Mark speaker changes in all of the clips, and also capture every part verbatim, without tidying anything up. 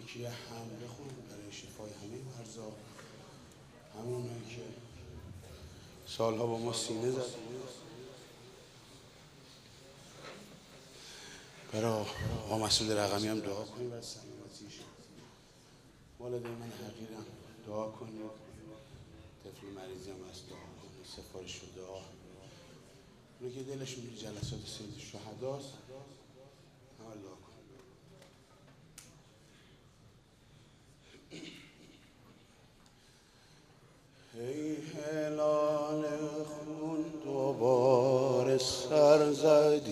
Speaker 1: یه هم بخون برای شفای همه مرزا، همونایی که سالها با ما سینه زد. برای آقا مسعود رقمی هم دعا کنیم برای سلامتیش. والدین من حقیرم دعا کنیم. طفل مریضی هم هست دعا کنیم. سفارش و دعا اونو که دلشون به جلسات سید الشهداست همه دعا کنیم. ای هلال خون دوباره سر زدی،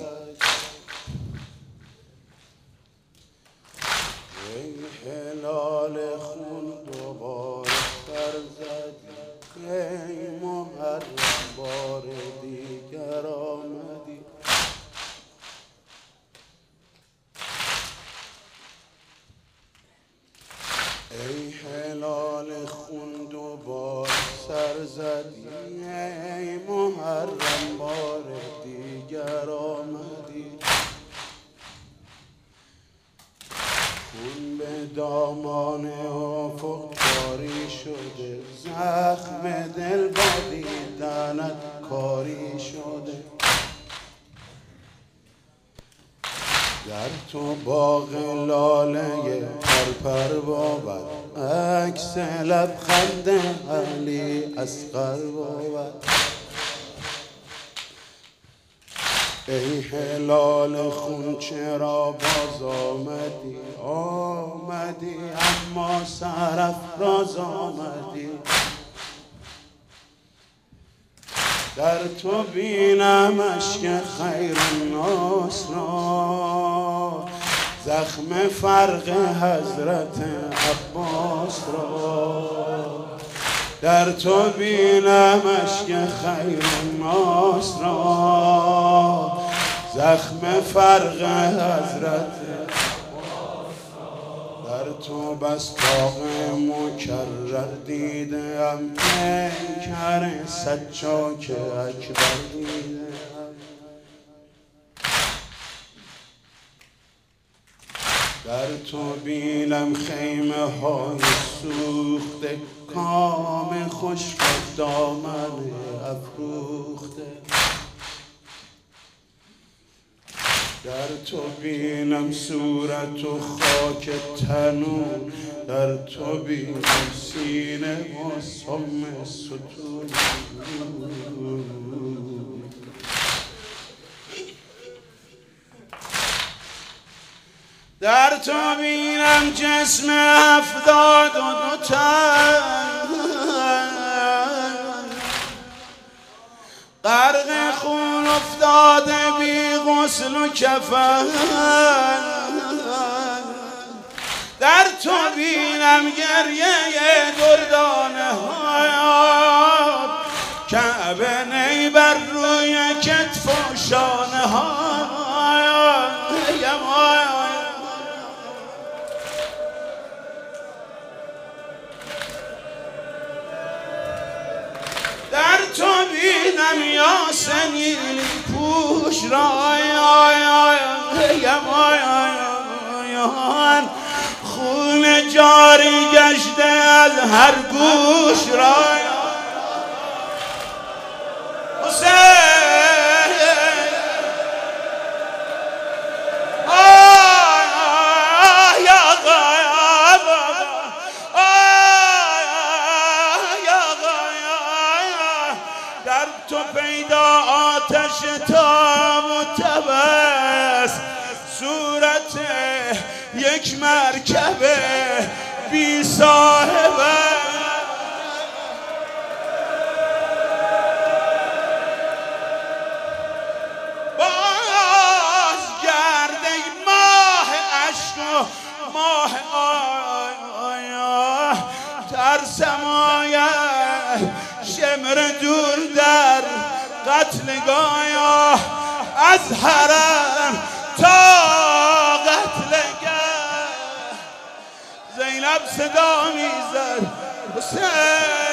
Speaker 1: ای هلال خون دوباره سر زدی، ای محرم بار دیگر آمدی. ای هلال خون دوباره سر زدی، ای محرم بار دیگر آمدی. خون به دامان افق جاری شده، زخم دل با دیدنت کاری شده. در تو باغ لاله پرپر بود، عکس لبخند علی اصغر بود. ای هلال خون چرا باز آمدی، آمدی اما سرافراز آمدی. در تو بینم اشک خیر الناس را، زخم فرق حضرت عباس را. در تو بینم اشک خیر الناس را، زخم فرق حضرت عباس را. در تو بس طاق مکرر دیدم، پیکر سجاک اکبر دیدم. در تو بینم خیمه های سوخته، کام خشک دامن افروخته. در تو بینم صورت و خاک تنون، در تو بینم سینه و سم ستون. در تو بینم جسم هفتاد و دو تن، غرق خون افتاده بی غسل و کفن. در تو بینم گریه دردانه ها، کعبه نی بر روی کتف و شانه ها. در تو بینم یاسمین پوش را، خون جاری گشته از هر گوش را. حسین در تو پیدا آتش تاب و تبس، صورت یک مرکب بی صاحبه. باز گرده ماه عشق و ماه آیا، ترسم آید شمر دور در قتلگاه. از حرم تا قتلگاه زینب صدا میزد حسین.